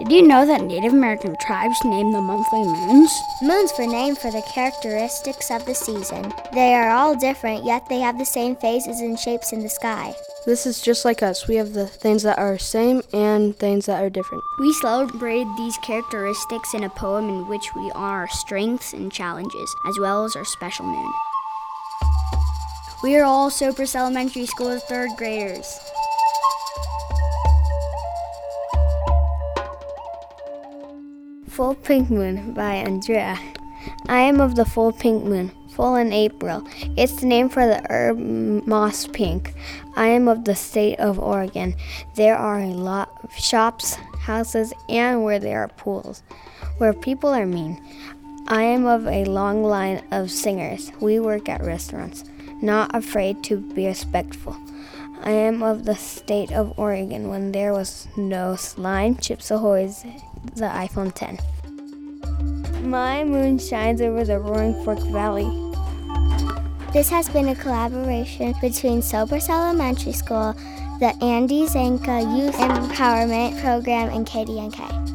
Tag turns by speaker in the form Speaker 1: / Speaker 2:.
Speaker 1: Did you know that Native American tribes name the monthly moons?
Speaker 2: Moons were named for the characteristics of the season. They are all different, yet they have the same phases and shapes in the sky.
Speaker 3: This is just like us. We have the things that are same and things that are different.
Speaker 1: We celebrate these characteristics in a poem in which we honor our strengths and challenges, as well as our special moon. We are all Sopris Elementary School's third graders.
Speaker 4: Full Pink Moon by Andrea. I am of the full pink moon, full in April. It's the name for the herb moss pink. I am of the state of Oregon. There are a lot of shops, houses, and where there are pools, where people are mean. I am of a long line of singers. We work at restaurants, not afraid to be respectful. I am of the state of Oregon when there was no slime, Chips Ahoy's, the iPhone 10. My moon shines over the Roaring Fork Valley.
Speaker 2: This has been a collaboration between Sopris Elementary School, the Andy Zanka Youth Empowerment Program, and KDNK.